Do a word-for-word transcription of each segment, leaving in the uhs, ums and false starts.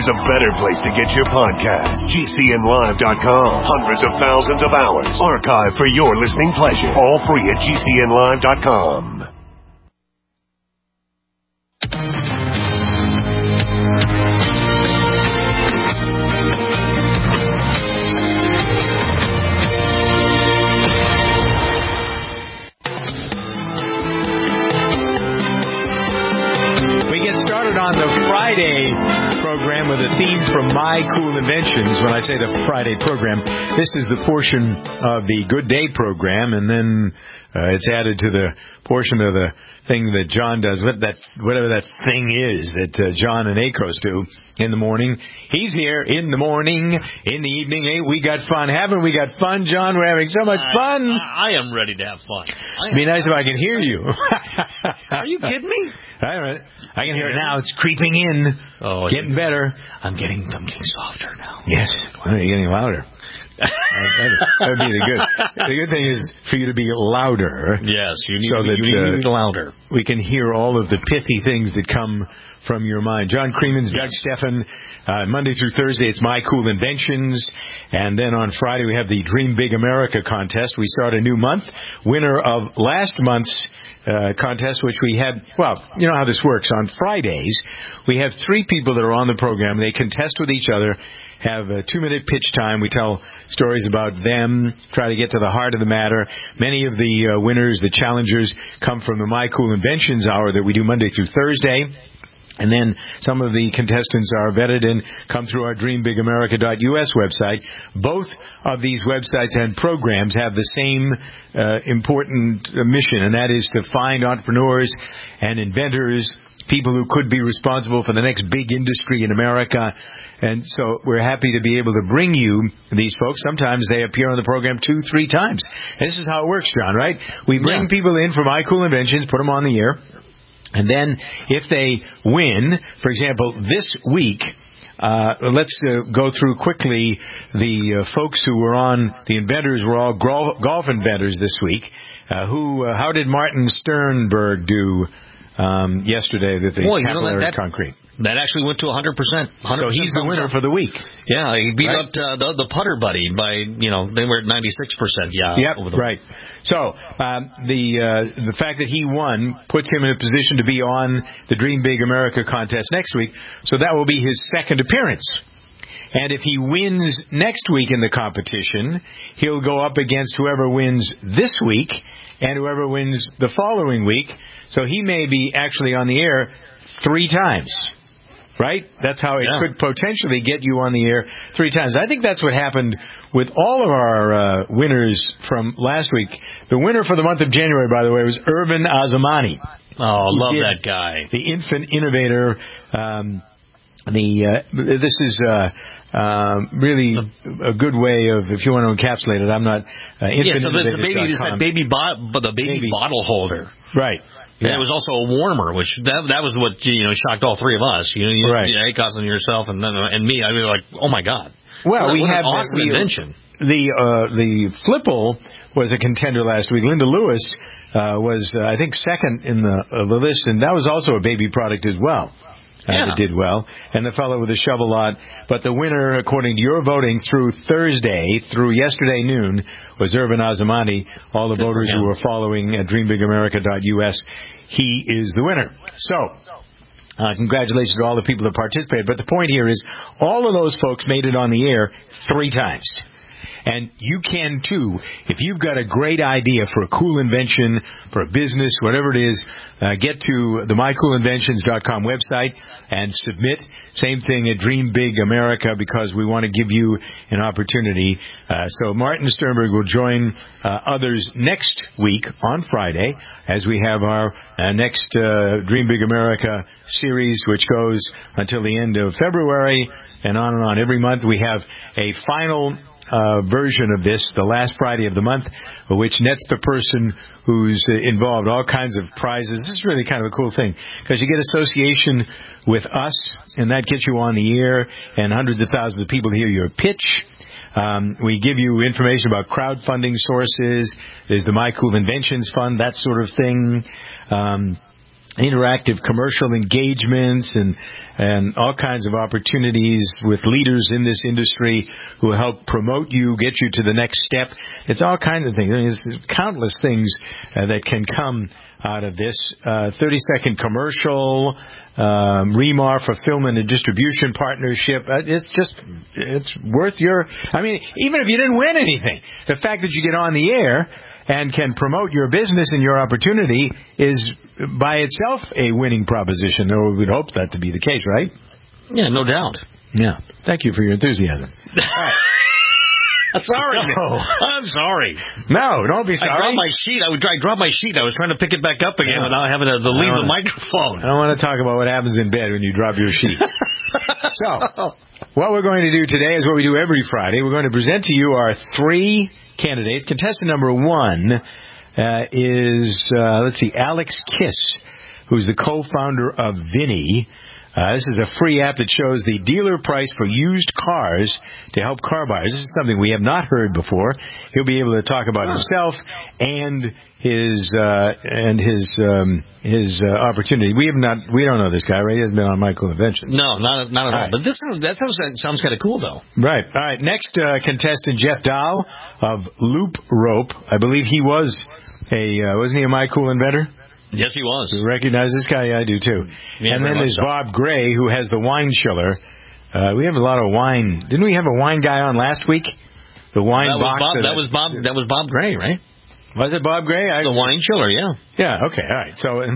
there's a better place to get your podcast. G C N live dot com. Hundreds of thousands of hours archived for your listening pleasure. All free at G C N live dot com. On the Friday program with a theme from My Cool Inventions. When I say the Friday program, this is the portion of the Good Day program, and then uh, it's added to the portion of the thing that John does, what that whatever that thing is that uh, John and Akos do in the morning. He's here in the morning, in the evening. Hey, we got fun, haven't we? Got fun, John. We're having so much fun. I, I am ready to have fun. It'd be nice if I could hear you. Are you kidding me? All right. I can hear it now. It's creeping in. Oh, getting better. I'm getting, I'm getting softer now. Yes. Well, you're getting louder. That would be the good. The good thing is for you to be louder. Yes, you need, so to, be, that, you need uh, to be louder. We can hear all of the pithy things that come from your mind. John Creemans, Doug Steffen. Uh, Monday through Thursday, it's My Cool Inventions. And then on Friday, we have the Dream Big America contest. We start a new month. Winner of last month's uh, contest, which we had, well, you know how this works. On Fridays, we have three people that are on the program. They contest with each other, have a two-minute pitch time. We tell stories about them, try to get to the heart of the matter. Many of the uh, winners, the challengers, come from the My Cool Inventions Hour that we do Monday through Thursday. And then some of the contestants are vetted and come through our dream big america dot U S website. Both of these websites and programs have the same uh, important mission, and that is to find entrepreneurs and inventors, people who could be responsible for the next big industry in America. And so we're happy to be able to bring you these folks. Sometimes they appear on the program two, three times. And this is how it works, John, right? We bring yeah. people in for My Cool Inventions, put them on the air. And then if they win, for example, this week, uh, let's uh, go through quickly the uh, folks who were on, the inventors were all golf, golf inventors this week. Uh, who? Uh, how did Martin Sternberg do um, yesterday with the Boy, capillary you know, that, that, concrete? That actually went to one hundred percent. So he's the winner for the week. Yeah, he beat right? up uh, the, the putter buddy by, you know, they were at ninety-six percent. Yeah. Yep, over the right. So um, the uh, the fact that he won puts him in a position to be on the Dream Big America contest next week. So that will be his second appearance. And if he wins next week in the competition, he'll go up against whoever wins this week and whoever wins the following week. So he may be actually on the air three times. Right? That's how it yeah. could potentially get you on the air three times. I think that's what happened with all of our uh, winners from last week. The winner for the month of January, by the way, was Urban Azamani. Oh, love that guy. The infant innovator. Um, the uh, this is uh, uh, really a good way of, if you want to encapsulate it, I'm not uh, infant yeah, so the baby, this that baby, bo- the baby, baby bottle holder. Right. And yeah. it was also a warmer, which that that was what you know shocked all three of us. You know, you, right. you know, Akos and yourself, and then and me. I mean, like, oh my God! Well, what, we what have an awesome the, invention. The uh, the Flipple was a contender last week. Linda Lewis uh, was, uh, I think, second in the uh, the list, and that was also a baby product as well. Uh, yeah. that did well, and the fellow with the shovel lot. But the winner, according to your voting, through Thursday, through yesterday noon, was Urban Azamani. All the Good voters who were following at dream big america dot U S, he is the winner. So, uh, congratulations to all the people that participated. But the point here is, all of those folks made it on the air three times. And you can, too, if you've got a great idea for a cool invention, for a business, whatever it is, uh, get to the my cool inventions dot com website and submit. Same thing at Dream Big America, because we want to give you an opportunity. Uh, so Martin Sternberg will join uh, others next week on Friday as we have our uh, next uh, Dream Big America series, which goes until the end of February and on and on. Every month we have a final Uh, version of this, the last Friday of the month, which nets the person who's uh, involved all kinds of prizes. This is really kind of a cool thing, because you get association with us, and that gets you on the air, and hundreds of thousands of people hear your pitch. Um, we give you information about crowdfunding sources. There's the My Cool Inventions Fund, that sort of thing. Um, interactive commercial engagements and and all kinds of opportunities with leaders in this industry who help promote you, get you to the next step. It's all kinds of things. I mean, there's countless things uh, that can come out of this. Uh, thirty-second commercial, um, Remar fulfillment and distribution partnership. Uh, it's just, it's worth your, I mean, even if you didn't win anything, the fact that you get on the air and can promote your business and your opportunity is by itself a winning proposition, or we would hope that to be the case, right? Yeah, no doubt. Yeah. Thank you for your enthusiasm. All right. Sorry. No. I'm sorry. No, don't be sorry. I dropped my sheet. I, would, I dropped my sheet. I was trying to pick it back up again yeah. without having to, to leave wanna, the microphone. I don't want to talk about what happens in bed when you drop your sheet. So, what we're going to do today is what we do every Friday. We're going to present to you our three candidates. Contestant number one uh, is, uh, let's see, Alex Kiss, who's the co-founder of Vinny. Uh, this is a free app that shows the dealer price for used cars to help car buyers. This is something we have not heard before. He'll be able to talk about himself and his uh, and his um, his uh, opportunity. We have not. We don't know this guy, right? He hasn't been on My Cool Inventions. No, not not at all. all. Right. But this that sounds, that sounds kind of cool, though. Right. All right. Next uh, contestant, Jeff Dahl of Loop Rope. I believe he was a uh, wasn't he a My Cool Inventor? Yes, he was. You recognize this guy? Yeah, I do, too. Yeah, and then there's so. Bob Gray, who has the wine chiller. Uh, we have a lot of wine. Didn't we have a wine guy on last week? The wine that box. Was Bob, that, that was Bob. That was Bob Gray, right? Was it Bob Gray? I, the wine chiller, yeah. Yeah. Okay. All right. So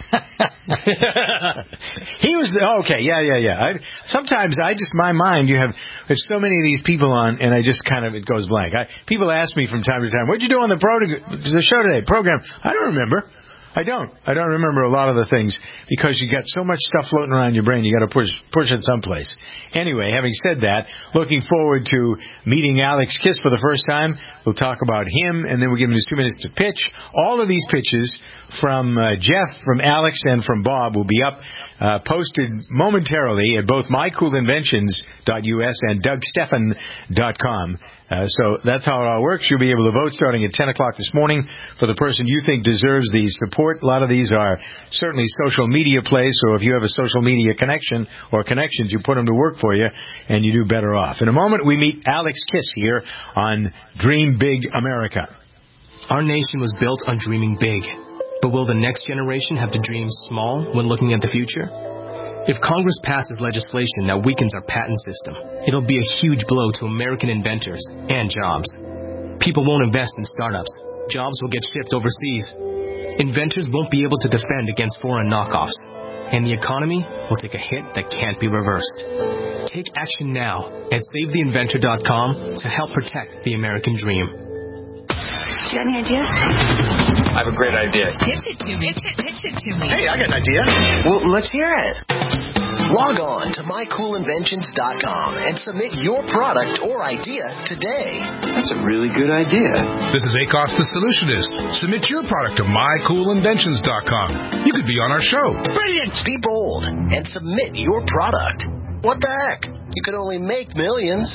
he was okay. Yeah. Yeah. Yeah. I, sometimes I just my mind. You have there's so many of these people on, and I just kind of it goes blank. I, people ask me from time to time, "What'd you do on the pro the show today?" Program. I don't remember. I don't. I don't remember a lot of the things because you got so much stuff floating around your brain. You got to push push it someplace. Anyway, having said that, looking forward to meeting Alex Kiss for the first time. We'll talk about him, and then we'll give him his two minutes to pitch. All of these pitches from uh, Jeff, from Alex, and from Bob will be up, uh, posted momentarily at both my cool inventions dot U S and Doug Stephan dot com. Uh, so that's how it all works. You'll be able to vote starting at ten o'clock this morning for the person you think deserves the support. A lot of these are certainly social media plays, so if you have a social media connection or connections, you put them to work for you, and you do better off. In a moment, we meet Alex Kiss here on Dream Big America. Our nation was built on dreaming big. But will the next generation have to dream small when looking at the future? If Congress passes legislation that weakens our patent system, it'll be a huge blow to American inventors and jobs. People won't invest in startups. Jobs will get shipped overseas. Inventors won't be able to defend against foreign knockoffs. And the economy will take a hit that can't be reversed. Take action now at save the inventor dot com to help protect the American dream. Do you have any ideas? I have a great idea. Pitch it to me. Pitch it, pitch it to me. Hey, I got an idea. Well, let's hear it. Log on to my cool inventions dot com and submit your product or idea today. That's a really good idea. This is Acos the Solutionist. Submit your product to my cool inventions dot com. You could be on our show. Brilliant! Be bold and submit your product. What the heck? You could only make millions.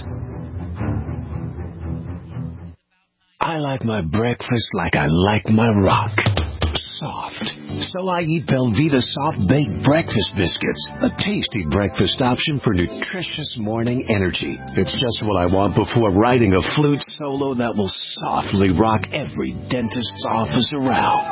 I like my breakfast like I like my rock. Soft. So I eat Belvita Soft Baked Breakfast Biscuits, a tasty breakfast option for nutritious morning energy. It's just what I want before writing a flute solo that will softly rock every dentist's office around.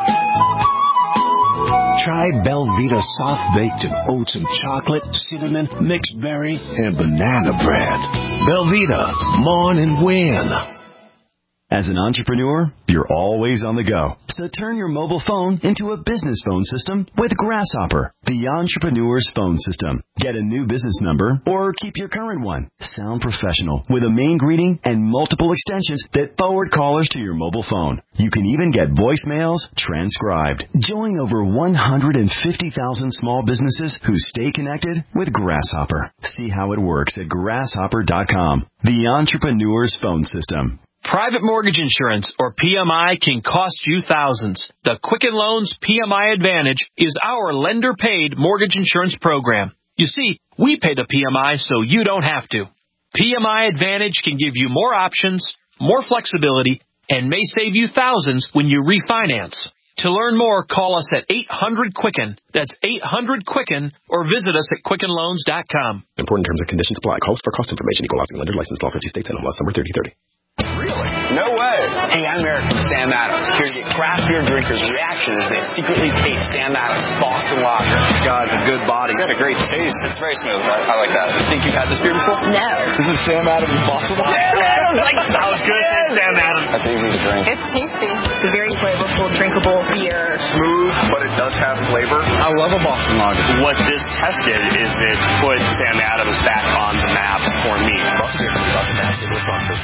Try Belvita Soft Baked in oats and chocolate, cinnamon, mixed berry, and banana bread. Belvita, mourn and win. As an entrepreneur, you're always on the go. So turn your mobile phone into a business phone system with Grasshopper, the entrepreneur's phone system. Get a new business number or keep your current one. Sound professional with a main greeting and multiple extensions that forward callers to your mobile phone. You can even get voicemails transcribed. Join over one hundred fifty thousand small businesses who stay connected with Grasshopper. See how it works at grasshopper dot com, the entrepreneur's phone system. Private mortgage insurance, or P M I, can cost you thousands. The Quicken Loans P M I Advantage is our lender-paid mortgage insurance program. You see, we pay the P M I so you don't have to. P M I Advantage can give you more options, more flexibility, and may save you thousands when you refinance. To learn more, call us at eight hundred Quicken. That's eight hundred Quicken, or visit us at quicken loans dot com. Important terms and conditions apply. Calls for cost information. Equal housing lender. Licensed law fifty states. N M L S number thirty thirty. Really? No way. Hey, I'm Eric from Sam Adams. Here to get craft beer drinkers' reaction as they secretly taste Sam Adams Boston Lager. This guy's a good body. It's got a great taste. It's very smooth. I, I like that. Think you've had this beer before? No. This is Sam Adams Boston Lager. Sam Adams! Like, that was good. Sam Adams. That's easy to drink. It's tasty. It's a very flavorful, drinkable beer. Smooth, but it does have flavor. I love a Boston Lager. What this test did is it put Sam Adams back on the map for me. Boston Beer Company, Boston, Mass. Give us sponsor.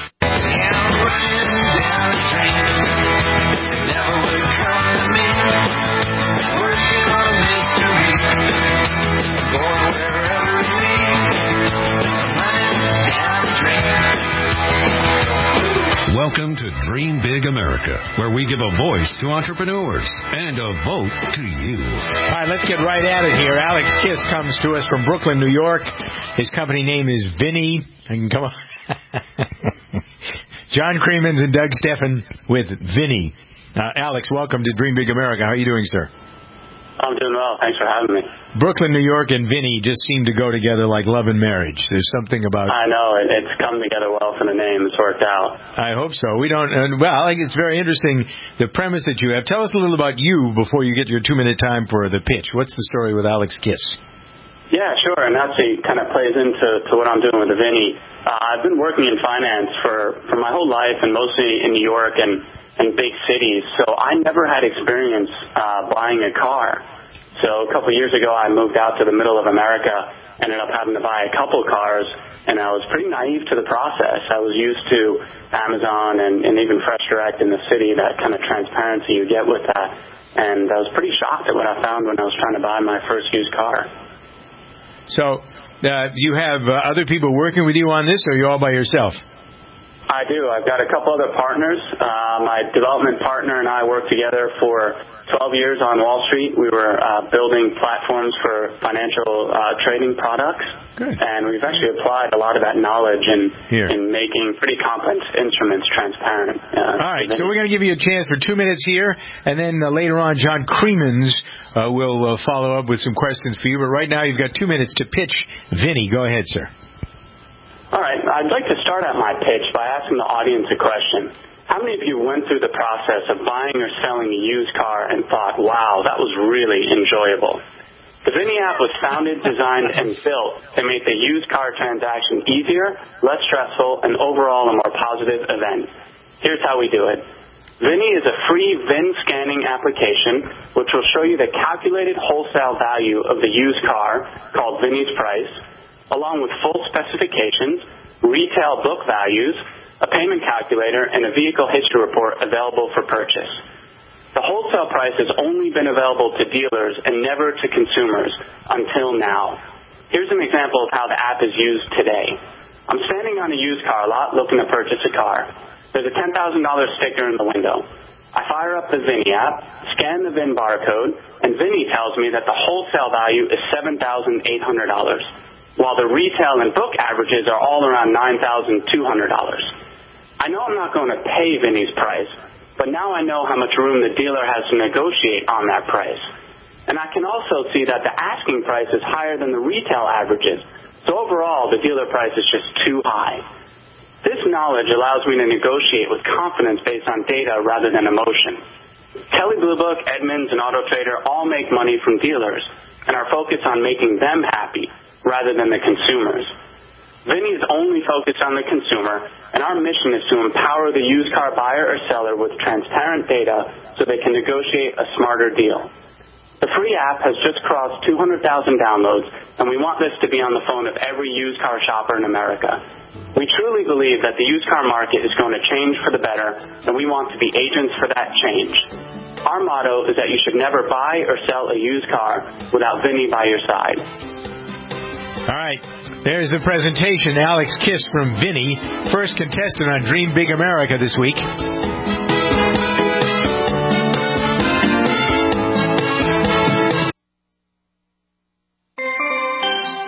Welcome to Dream Big America, where we give a voice to entrepreneurs and a vote to you. All right, let's get right at it here. Alex Kiss comes to us from Brooklyn, New York. His company name is Vinny. I can come on. John Creemans and Doug Steffen with Vinny. Uh, Alex, welcome to Dream Big America. How are you doing, sir? I'm doing well. Thanks for having me. Brooklyn, New York, and Vinny just seem to go together like love and marriage. There's something about... I know. It, it's come together well for the name. It's worked out. I hope so. We don't... Uh, well, I think it's very interesting, the premise that you have. Tell us a little about you before you get your two-minute time for the pitch. What's the story with Alex Kiss? Yeah, sure, and that kind of plays into to what I'm doing with the Vinny. Uh, I've been working in finance for, for my whole life, and mostly in New York and, and big cities, so I never had experience uh, buying a car. So a couple of years ago, I moved out to the middle of America, ended up having to buy a couple cars, and I was pretty naive to the process. I was used to Amazon and, and even Fresh Direct in the city, that kind of transparency you get with that, and I was pretty shocked at what I found when I was trying to buy my first used car. So, uh, you have uh, other people working with you on this, or are you all by yourself? I do. I've got a couple other partners. Uh, my development partner and I worked together for twelve years on Wall Street. We were uh, building platforms for financial uh, trading products. Good. And we've actually applied a lot of that knowledge in, Here. in making pretty complex instruments transparent. Uh, All right, so we're going to give you a chance for two minutes here, and then uh, later on, John Creemans uh, will uh, follow up with some questions for you. But right now, you've got two minutes to pitch Vinny. Go ahead, sir. All right. I'd like to start out my pitch by asking the audience a question. How many of you went through the process of buying or selling a used car and thought, wow, that was really enjoyable? The Vinny app was founded, designed, and built to make the used car transaction easier, less stressful, and overall a more positive event. Here's how we do it. Vinny is a free V I N scanning application which will show you the calculated wholesale value of the used car, called Vinny's Price, along with full specifications, retail book values, a payment calculator, and a vehicle history report available for purchase. The wholesale price has only been available to dealers and never to consumers until now. Here's an example of how the app is used today. I'm standing on a used car lot looking to purchase a car. There's a ten thousand dollars sticker in the window. I fire up the Vinny app, scan the V I N barcode, and Vinny tells me that the wholesale value is seven thousand eight hundred dollars. While the retail and book averages are all around nine thousand two hundred dollars. I know I'm not going to pay Vinny's price, but now I know how much room the dealer has to negotiate on that price. And I can also see that the asking price is higher than the retail averages, so overall the dealer price is just too high. This knowledge allows me to negotiate with confidence based on data rather than emotion. Kelley Blue Book, Edmunds, and Auto Trader all make money from dealers and are focused on making them happy rather than the consumers. Vinny is only focused on the consumer, and our mission is to empower the used car buyer or seller with transparent data so they can negotiate a smarter deal. The free app has just crossed two hundred thousand downloads, and we want this to be on the phone of every used car shopper in America. We truly believe that the used car market is going to change for the better, and we want to be agents for that change. Our motto is that you should never buy or sell a used car without Vinny by your side. All right, there's the presentation. Alex Kiss from Vinny, first contestant on Dream Big America this week.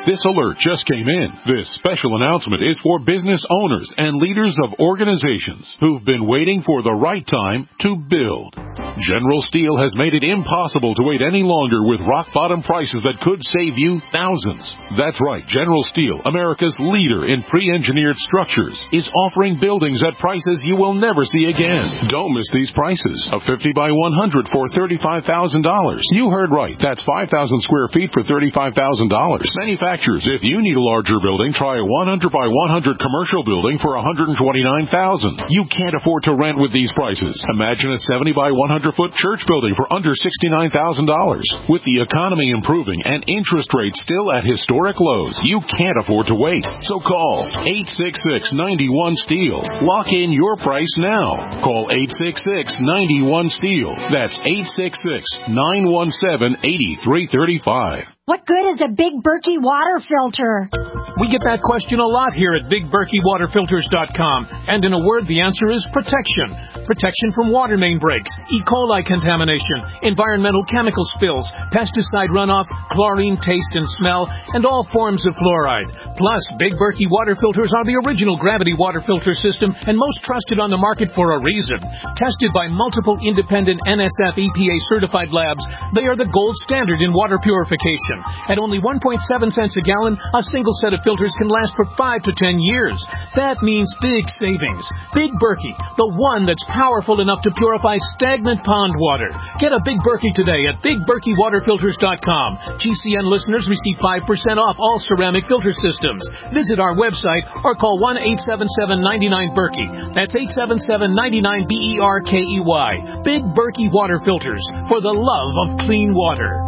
This alert just came in. This special announcement is for business owners and leaders of organizations who've been waiting for the right time to build. General Steel has made it impossible to wait any longer with rock-bottom prices that could save you thousands. That's right. General Steel, America's leader in pre-engineered structures, is offering buildings at prices you will never see again. Don't miss these prices. A fifty by one hundred for thirty-five thousand dollars. You heard right. That's five thousand square feet for thirty-five thousand dollars. Manufacturers, if you need a larger building, try a one hundred by one hundred commercial building for one hundred twenty-nine thousand dollars. You can't afford to rent with these prices. Imagine a seventy by one hundred foot church building for under sixty-nine thousand dollars. With the economy improving and interest rates still at historic lows, you can't afford to wait. So call eight six six, nine one, STEEL. Lock in your price now. Call eight six six, nine one, STEEL. That's eight six six, nine one seven, eight three three five. What good is a Big Berkey water filter? We get that question a lot here at Big Berkey Water Filters dot com. And in a word, the answer is protection. Protection from water main breaks, E. coli contamination, environmental chemical spills, pesticide runoff, chlorine taste and smell, and all forms of fluoride. Plus, Big Berkey water filters are the original gravity water filter system and most trusted on the market for a reason. Tested by multiple independent N S F E P A certified labs, they are the gold standard in water purification. At only one point seven cents a gallon, a single set of filters can last for five to ten years. That means big savings. Big Berkey, the one that's powerful enough to purify stagnant pond water. Get a Big Berkey today at Big Berkey Water Filters dot com. G C N listeners receive five percent off all ceramic filter systems. Visit our website or call one eight seven seven, nine nine, Berkey. That's eight seven seven, nine nine, B E R K E Y. Big Berkey Water Filters, for the love of clean water.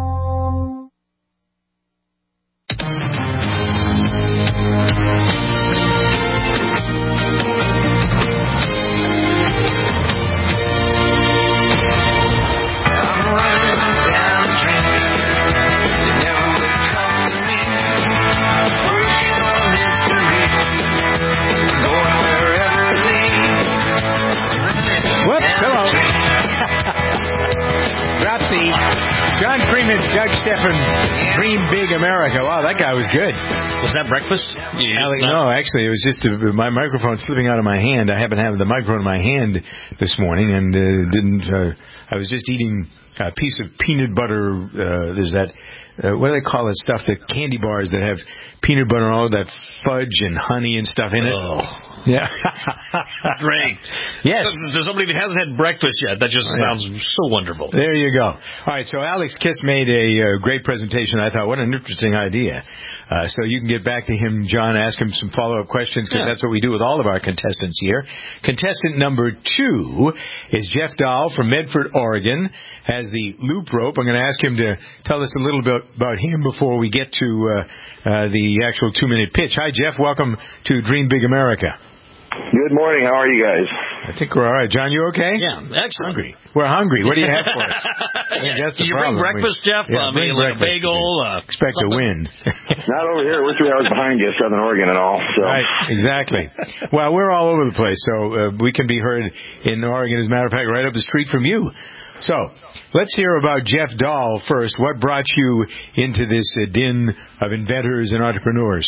John Freeman, Doug Stephan, Dream Big America. Wow, that guy was good. Was that breakfast? Ali, no, actually, it was just a, my microphone slipping out of my hand. I happen to have the microphone in my hand this morning, and uh, didn't. Uh, I was just eating a piece of peanut butter. Uh, there's that. Uh, what do they call that stuff? The candy bars that have peanut butter and all that fudge and honey and stuff in it. Oh. Yeah. Great. Yes. There's somebody that hasn't had breakfast yet. That just sounds yeah. so wonderful. There you go. All right, so Alex Kiss made a uh, great presentation. I thought, what an interesting idea. Uh, so you can get back to him, John, ask him some follow-up questions, because yeah. that's what we do with all of our contestants here. Contestant number two is Jeff Dahl from Medford, Oregon, has the loop rope. I'm going to ask him to tell us a little bit about him before we get to uh, uh, the actual two-minute pitch. Hi, Jeff. Welcome to Dream Big America. Good morning. How are you guys? I think we're all right. John, you okay? Yeah, excellent. Hungry. We're hungry. What do you have for us? yeah. Can you bring breakfast, Jeff? Yeah, I mean, like a bagel. Uh, Expect something. to win. Not over here. We're three hours behind you, Southern Oregon and all. So. Right, exactly. Well, we're all over the place, so uh, we can be heard in Oregon, as a matter of fact, right up the street from you. So, let's hear about Jeff Dahl first. What brought you into this uh, din of inventors and entrepreneurs?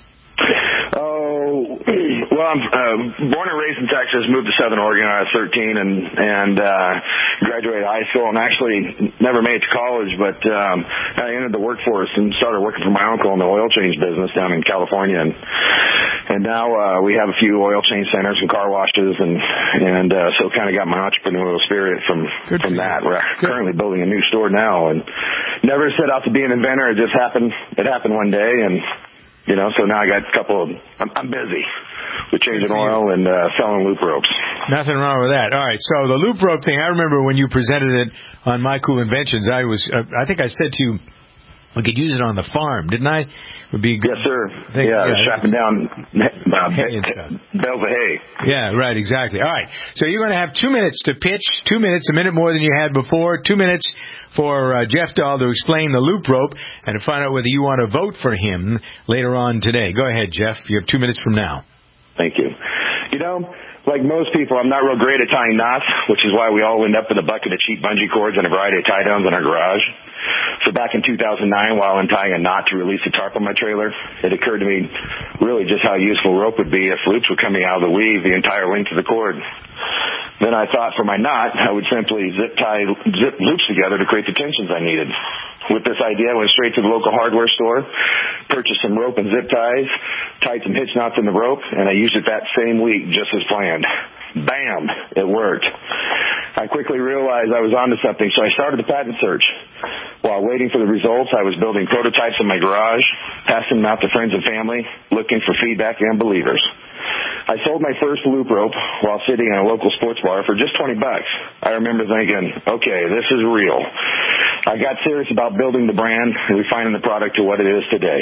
Well, I'm uh, born and raised in Texas, moved to Southern Oregon when I was thirteen, and and uh, graduated high school, and actually never made it to college, but um, I entered the workforce and started working for my uncle in the oil change business down in California, and and now uh, we have a few oil change centers and car washes, and and uh, so kind of got my entrepreneurial spirit from Good from that. We're Good. currently building a new store now, and never set out to be an inventor. It just happened. It happened one day, and you know, so now I got a couple of. I'm, I'm busy. With changing oil and uh, selling loop ropes. Nothing wrong with that. All right, so the loop rope thing, I remember when you presented it on My Cool Inventions, I was, uh, I think I said to you, we could use it on the farm, didn't I? Would be good. Yes, sir. Thing. Yeah, yeah strapping down uh, bales of hay. Yeah, right, exactly. All right, so you're going to have two minutes to pitch, two minutes, a minute more than you had before, two minutes for uh, Jeff Dahl to explain the loop rope and to find out whether you want to vote for him later on today. Go ahead, Jeff. You have two minutes from now. Thank you. You know, like most people, I'm not real great at tying knots, which is why we all end up with a bucket of cheap bungee cords and a variety of tie-downs in our garage. So back in two thousand nine, while I'm tying a knot to release a tarp on my trailer, it occurred to me really just how useful rope would be if loops were coming out of the weave the entire length of the cord. Then I thought for my knot, I would simply zip tie zip loops together to create the tensions I needed. With this idea, I went straight to the local hardware store, purchased some rope and zip ties, tied some hitch knots in the rope, and I used it that same week just as planned. Bam! It worked. I quickly realized I was onto something, so I started a patent search. While waiting for the results, I was building prototypes in my garage, passing them out to friends and family, looking for feedback and believers. I sold my first loop rope while sitting in a local sports bar for just twenty bucks. I remember thinking, okay, this is real. I got serious about building the brand and refining the product to what it is today.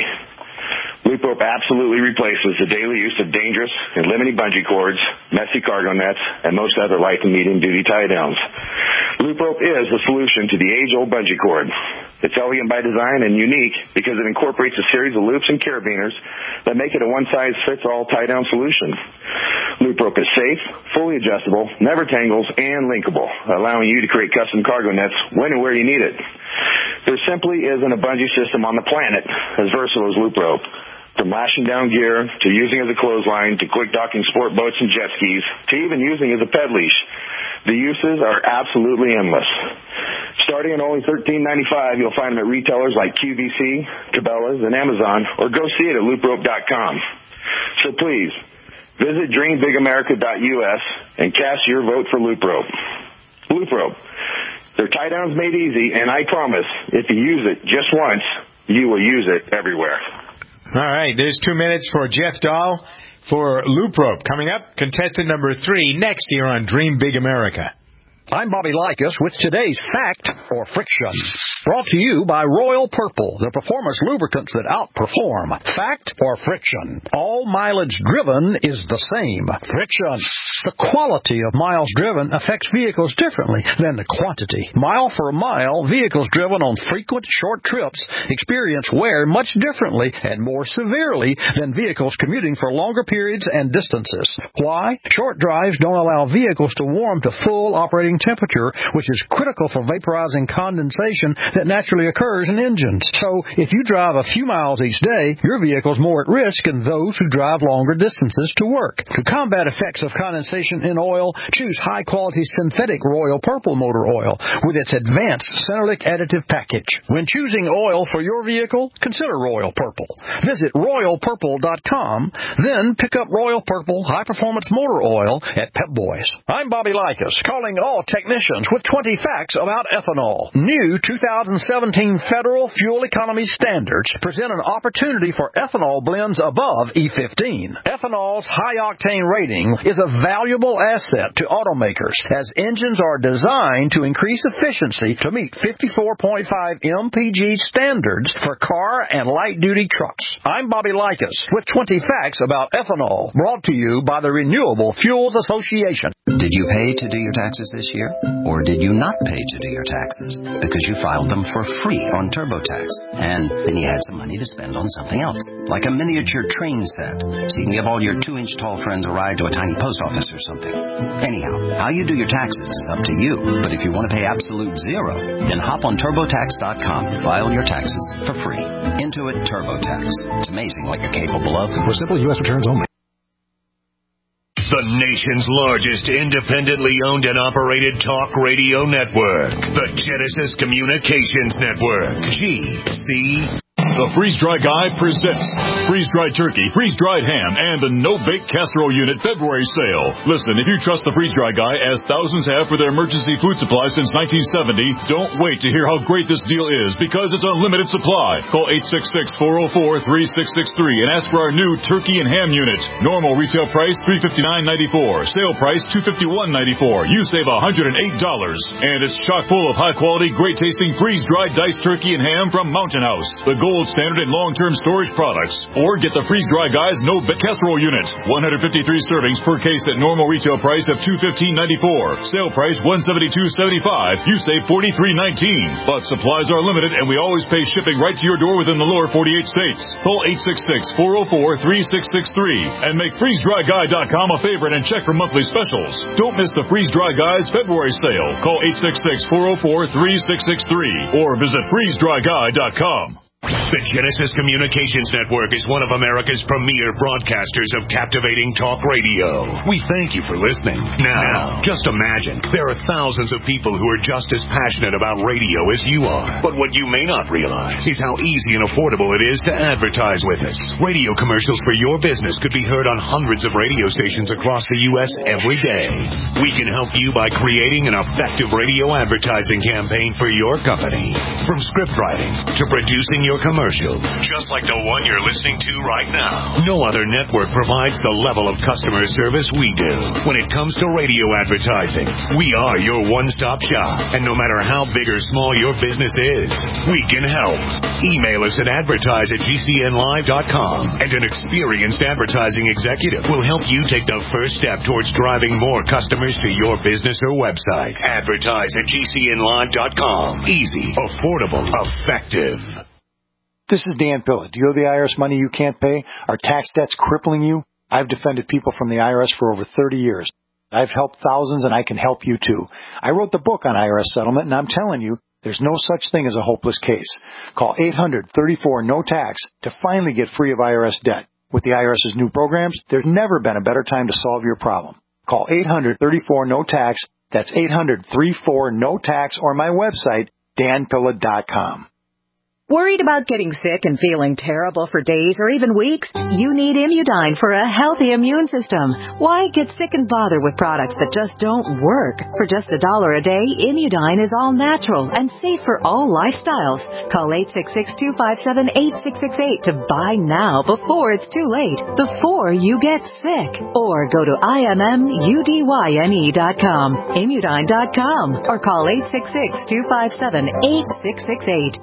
Loop rope absolutely replaces the daily use of dangerous and limiting bungee cords, messy cargo nets, and most other light and medium duty tie downs. Loop rope is the solution to the age-old bungee cord. It's elegant by design and unique because it incorporates a series of loops and carabiners that make it a one-size-fits-all tie-down solution. Loop rope is safe, fully adjustable, never tangles, and linkable, allowing you to create custom cargo nets when and where you need it. There simply isn't a bungee system on the planet as versatile as loop rope. From lashing down gear, to using as a clothesline, to quick docking sport boats and jet skis, to even using as a ped leash. The uses are absolutely endless. Starting at only thirteen ninety-five, you'll find them at retailers like Q V C, Cabela's, and Amazon, or go see it at loop rope dot com. So please, visit dream big america dot U S and cast your vote for Loop Rope. Loop Rope. Their tie-downs made easy, and I promise, if you use it just once, you will use it everywhere. All right, there's two minutes for Jeff Dahl for Loop Rope. Coming up, contestant number three next here on Dream Big America. I'm Bobby Likas with today's Fact or Friction. Brought to you by Royal Purple, the performance lubricants that outperform. Fact or Friction. All mileage driven is the same. Friction. The quality of miles driven affects vehicles differently than the quantity. Mile for mile, vehicles driven on frequent short trips experience wear much differently and more severely than vehicles commuting for longer periods and distances. Why? Short drives don't allow vehicles to warm to full operating temperature, which is critical for vaporizing condensation that naturally occurs in engines. So, if you drive a few miles each day, your vehicle's more at risk than those who drive longer distances to work. To combat effects of condensation in oil, choose high-quality synthetic Royal Purple motor oil with its advanced Centrelink additive package. When choosing oil for your vehicle, consider Royal Purple. Visit royal purple dot com, then pick up Royal Purple high-performance motor oil at Pep Boys. I'm Bobby Likas, calling all technicians with twenty facts about ethanol. New two thousand seventeen federal fuel economy standards present an opportunity for ethanol blends above E fifteen. Ethanol's high-octane rating is a valuable asset to automakers as engines are designed to increase efficiency to meet fifty-four point five M P G standards for car and light-duty trucks. I'm Bobby Likas with twenty facts about ethanol, brought to you by the Renewable Fuels Association. Did you pay to do your taxes this year? Or did you not pay to do your taxes because you filed them for free on TurboTax, and then you had some money to spend on something else, like a miniature train set, so you can give all your two-inch tall friends a ride to a tiny post office or something? Anyhow, how you do your taxes is up to you, but if you want to pay absolute zero, then hop on turbotax dot com, file your taxes for free. Intuit TurboTax. It's amazing what you're capable of. For simple U S returns only. The nation's largest independently owned and operated talk radio network. The Genesis Communications Network. G C. The Freeze Dry Guy presents freeze-dried turkey, freeze-dried ham, and the no-bake casserole unit February sale. Listen, if you trust the Freeze Dry Guy, as thousands have for their emergency food supply since nineteen seventy, don't wait to hear how great this deal is, because it's unlimited supply. Call eight six six, four oh four, three six six three and ask for our new turkey and ham unit. Normal retail price three hundred fifty-nine dollars and ninety-four cents. Sale price two hundred fifty-one dollars and ninety-four cents. You save one hundred eight dollars. And it's chock full of high-quality, great-tasting freeze-dried diced turkey and ham from Mountain House. The gold gold standard and long-term storage products. Or get the freeze-dry Guy's No Bake Casserole Unit. one hundred fifty-three servings per case at normal retail price of two hundred fifteen dollars and ninety-four cents. Sale price one hundred seventy-two dollars and seventy-five cents. You save forty-three nineteen. But supplies are limited, and we always pay shipping right to your door within the lower forty-eight states. Call eight six six, four oh four, three six six three and make freeze dry guy dot com a favorite and check for monthly specials. Don't miss the Freeze Dry Guy's February sale. Call eight six six, four oh four, three six six three or visit freeze dry guy dot com. The Genesis Communications Network is one of America's premier broadcasters of captivating talk radio. We thank you for listening. Now, just imagine, there are thousands of people who are just as passionate about radio as you are. But what you may not realize is how easy and affordable it is to advertise with us. Radio commercials for your business could be heard on hundreds of radio stations across the U S every day. We can help you by creating an effective radio advertising campaign for your company. From script writing to producing your commercial, just like the one you're listening to right now. No other network provides the level of customer service we do. When it comes to radio advertising, we are your one-stop shop. And no matter how big or small your business is, we can help. Email us at advertise at G C N live dot com, and an experienced advertising executive will help you take the first step towards driving more customers to your business or website. Advertise at G C N live dot com. Easy, affordable, effective. This is Dan Pilla. Do you owe the I R S money you can't pay? Are tax debts crippling you? I've defended people from the I R S for over thirty years. I've helped thousands, and I can help you too. I wrote the book on I R S settlement, and I'm telling you, there's no such thing as a hopeless case. Call eight hundred, thirty-four, no tax to finally get free of I R S debt. With the IRS's new programs, there's never been a better time to solve your problem. Call eight hundred, thirty-four, no tax. That's eight hundred, thirty-four, no tax, or my website, dan pilla dot com. Worried about getting sick and feeling terrible for days or even weeks? You need Immudyne for a healthy immune system. Why get sick and bother with products that just don't work? For just a dollar a day, Immudyne is all natural and safe for all lifestyles. Call eight six six, two five seven, eight six six eight to buy now before it's too late, before you get sick. Or go to I M M U D Y N E dot com, Immudyne dot com, or call eight six six, two five seven, eight six six eight.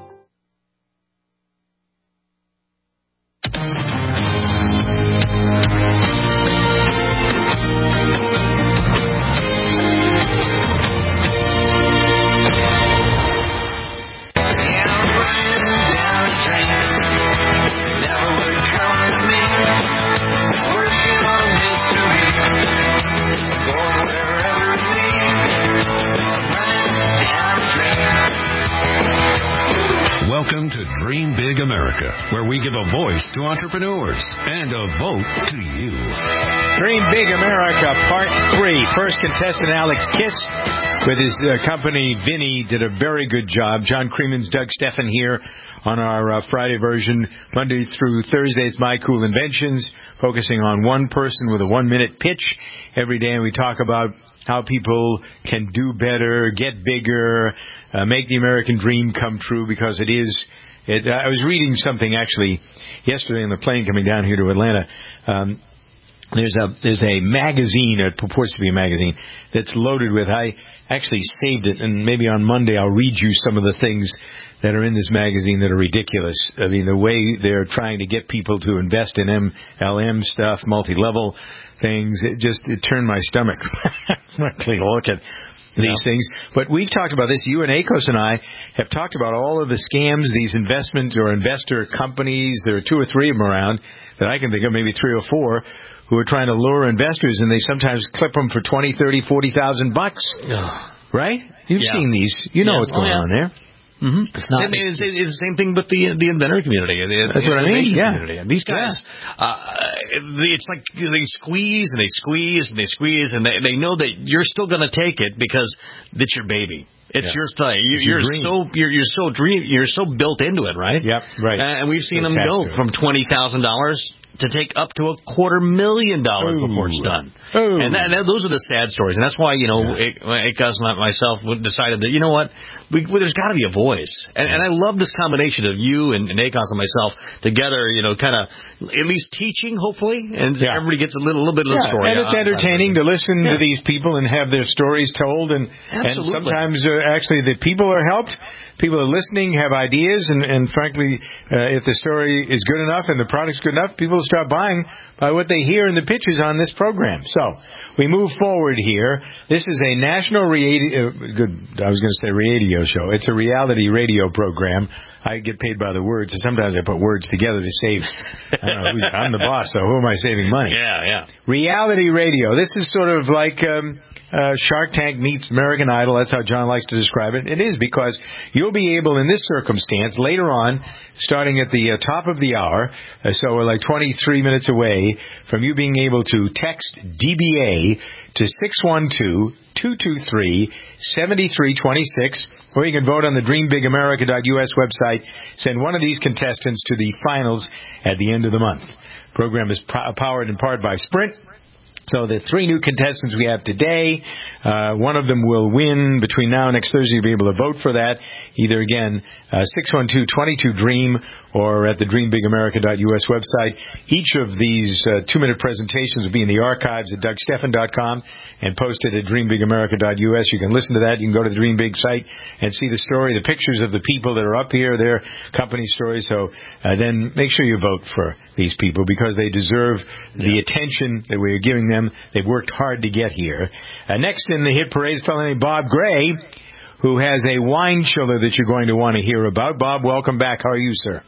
Welcome to Dream Big America, where we give a voice to entrepreneurs and a vote to you. Dream Big America, Part three. First contestant, Alex Kiss, with his uh, company, Vinny, did a very good job. John Creemans, Doug Steffen here on our uh, Friday version. Monday through Thursday, it's My Cool Inventions, focusing on one person with a one-minute pitch every day, and we talk about how people can do better, get bigger, uh, make the American dream come true, because it is. It, I was reading something actually yesterday on the plane coming down here to Atlanta. Um, there's a there's a magazine, it purports to be a magazine, that's loaded with. I actually saved it, and maybe on Monday I'll read you some of the things that are in this magazine that are ridiculous. I mean, the way they're trying to get people to invest in M L M stuff, multi-level things, it just it turned my stomach frankly to look at these yeah. things. But we've talked about this. You and Akos and I have talked about all of the scams, these investment or investor companies. There are two or three of them around that I can think of, maybe three or four, who are trying to lure investors, and they sometimes clip them for twenty, thirty, forty thousand bucks. Right? You've yeah. seen these. You know yeah. what's going oh, yeah. on there. Mm-hmm. It's not. It's, it's, it's the same thing with the the inventor community. The, That's the what I mean. Yeah. Community. And these guys, yeah. uh, it's like they squeeze and they squeeze and they squeeze, and they they know that you're still going to take it because it's your baby. It's yeah. your thing. You, it's your you're dream. so you're you're so dream. You're so built into it, right? Yep. Right. Uh, and we've seen it's them go from twenty thousand dollars to take up to a quarter million dollars Ooh. before it's done. Oh. And, that, and that, those are the sad stories. And that's why, you know, Akos and myself decided that, you know what, we, well, there's got to be a voice. And, and I love this combination of you and, and Akos and myself together, you know, kind of at least teaching, hopefully, and yeah. everybody gets a little, little bit of the yeah, story. And it's entertaining to listen yeah. to these people and have their stories told. And, and sometimes, uh, actually, the people are helped. People are listening, have ideas, and, and frankly, uh, if the story is good enough and the product's good enough, people will start buying by what they hear in the pitches on this program. So we move forward here. This is a national radio, uh, good, I was going to say radio show. It's a reality radio program. I get paid by the words, so sometimes I put words together to save. I don't know, who's, I'm the boss, so who am I saving money? Yeah, yeah. Reality radio. This is sort of like um, uh, Shark Tank meets American Idol. That's how John likes to describe it. It is because you'll be able, in this circumstance, later on, starting at the uh, top of the hour, uh, so we're like twenty-three minutes away from you being able to text D B A to six one two, two two three, seven three two six, or you can vote on the dream big america dot U S website. Send one of these contestants to the finals at the end of the month. The program is po- powered in part by Sprint. So the three new contestants we have today, uh, one of them will win between now and next Thursday. You'll be able to vote for that, either again, uh, six one two, two two dream or at the dream big america dot U S website. Each of these uh, two-minute presentations will be in the archives at Doug Stephan dot com and posted at dream big america dot U S. You can listen to that. You can go to the Dream Big site and see the story, the pictures of the people that are up here, their company stories. So uh, then make sure you vote for these people because they deserve yeah. the attention that we are giving them. They've worked hard to get here. Uh, next in the hit parade is a fellow named Bob Gray, who has a wine chiller that you're going to want to hear about. Bob, welcome back. How are you, sir?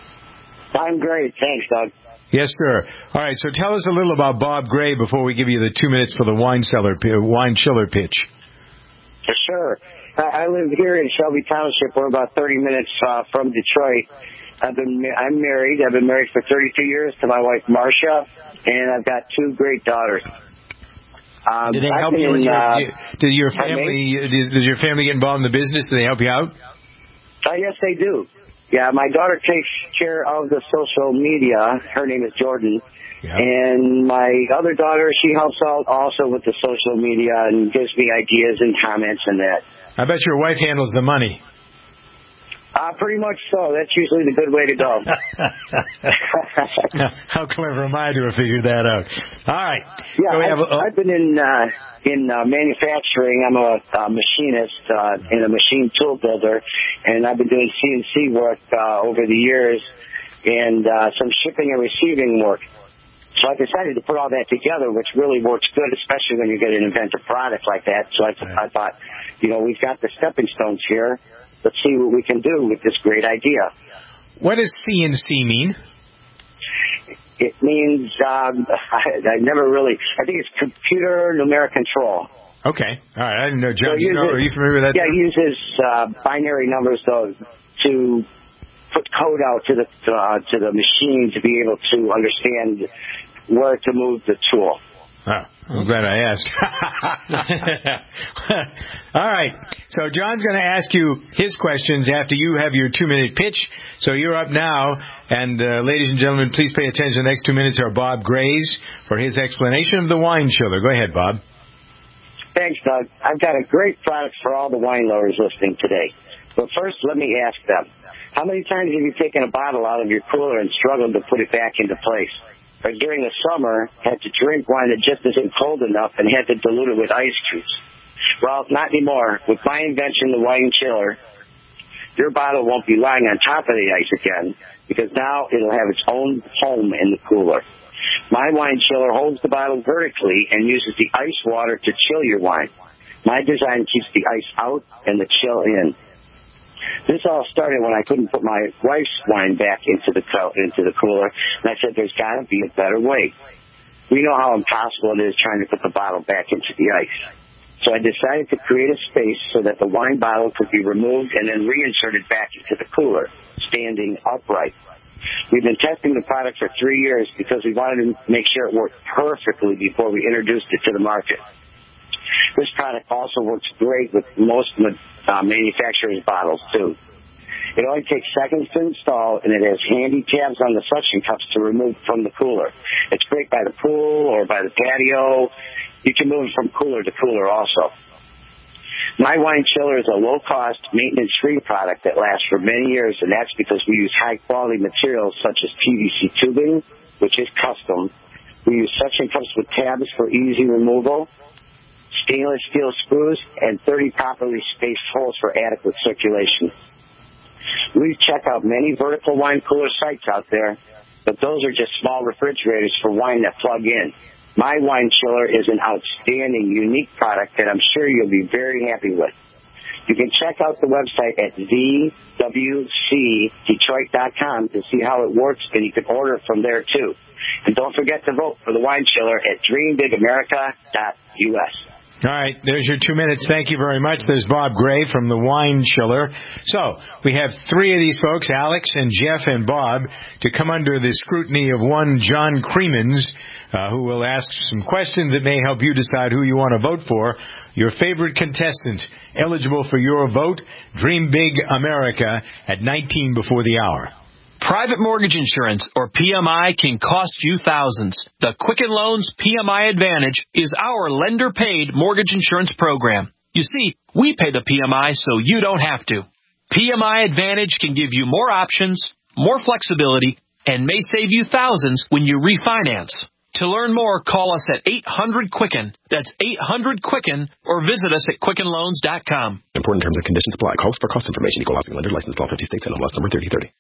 I'm great. Thanks, Doug. Yes, sir. All right, so tell us a little about Bob Gray before we give you the two minutes for the wine cellar, wine chiller pitch. For sure. I live here in Shelby Township. We're about thirty minutes uh, from Detroit. I've been, I'm married. I've been married for thirty-two years to my wife, Marcia, and I've got two great daughters. Um, Did they help been, you? In your, uh, did your family? Does, does your family get involved in the business? Do they help you out? Uh, yes, they do. Yeah, my daughter takes care of the social media. Her name is Jordan. Yeah. And my other daughter, she helps out also with the social media and gives me ideas and comments and that. I bet your wife handles the money. Uh, pretty much so. That's usually the good way to go. How clever am I to have figured that out? All right. Yeah, so I've, have a, oh. I've been in uh, in uh, manufacturing. I'm a, a machinist uh, and a machine tool builder, and I've been doing C N C work uh, over the years and uh, some shipping and receiving work. So I decided to put all that together, which really works good, especially when you get an inventive product like that. So I, I thought, you know, we've got the stepping stones here. Let's see what we can do with this great idea. What does C N C mean? It means, um, I, I never really, I think it's computer numeric control. Okay. All right. I didn't know, John. So you know, uses, are you familiar with that? Yeah, it uses uh, binary numbers to, to put code out to the uh, to the machine to be able to understand where to move the tool. Oh, I'm glad I asked. All right. So John's going to ask you his questions after you have your two-minute pitch. So you're up now. And, uh, ladies and gentlemen, please pay attention. The next two minutes are Bob Gray's for his explanation of the wine chiller. Go ahead, Bob. Thanks, Doug. I've got a great product for all the wine lovers listening today. But first, let me ask them, how many times have you taken a bottle out of your cooler and struggled to put it back into place? Or during the summer, had to drink wine that just isn't cold enough and had to dilute it with ice cubes? Well, not anymore. With my invention, the wine chiller, your bottle won't be lying on top of the ice again because now it'll have its own home in the cooler. My wine chiller holds the bottle vertically and uses the ice water to chill your wine. My design keeps the ice out and the chill in. This all started when I couldn't put my wife's wine back into the co- into the cooler, and I said, there's got to be a better way. We know how impossible it is trying to put the bottle back into the ice. So I decided to create a space so that the wine bottle could be removed and then reinserted back into the cooler, standing upright. We've been testing the product for three years because we wanted to make sure it worked perfectly before we introduced it to the market. This product also works great with most uh, manufacturers' bottles, too. It only takes seconds to install, and it has handy tabs on the suction cups to remove from the cooler. It's great by the pool or by the patio. You can move it from cooler to cooler also. My Wine Chiller is a low-cost, maintenance-free product that lasts for many years, and that's because we use high-quality materials such as P V C tubing, which is custom. We use suction cups with tabs for easy removal, stainless steel screws, and thirty properly spaced holes for adequate circulation. We've checked out many vertical wine cooler sites out there, but those are just small refrigerators for wine that plug in. My Wine Chiller is an outstanding, unique product that I'm sure you'll be very happy with. You can check out the website at v w c detroit dot com to see how it works, and you can order it from there, too. And don't forget to vote for the Wine Chiller at dream big america dot u s. All right, there's your two minutes. Thank you very much. There's Bob Gray from the Wine Chiller. So we have three of these folks, Alex and Jeff and Bob, to come under the scrutiny of one John Creemans, uh, who will ask some questions that may help you decide who you want to vote for. Your favorite contestant eligible for your vote, Dream Big America at nineteen before the hour. Private mortgage insurance, or P M I, can cost you thousands. The Quicken Loans P M I Advantage is our lender-paid mortgage insurance program. You see, we pay the P M I so you don't have to. P M I Advantage can give you more options, more flexibility, and may save you thousands when you refinance. To learn more, call us at eight hundred Quicken. That's eight hundred Quicken, or visit us at quicken loans dot com. Important terms and conditions apply. Calls for cost information. Equal housing lender. Licensed in all fifty states. N M L S number thirty thirty.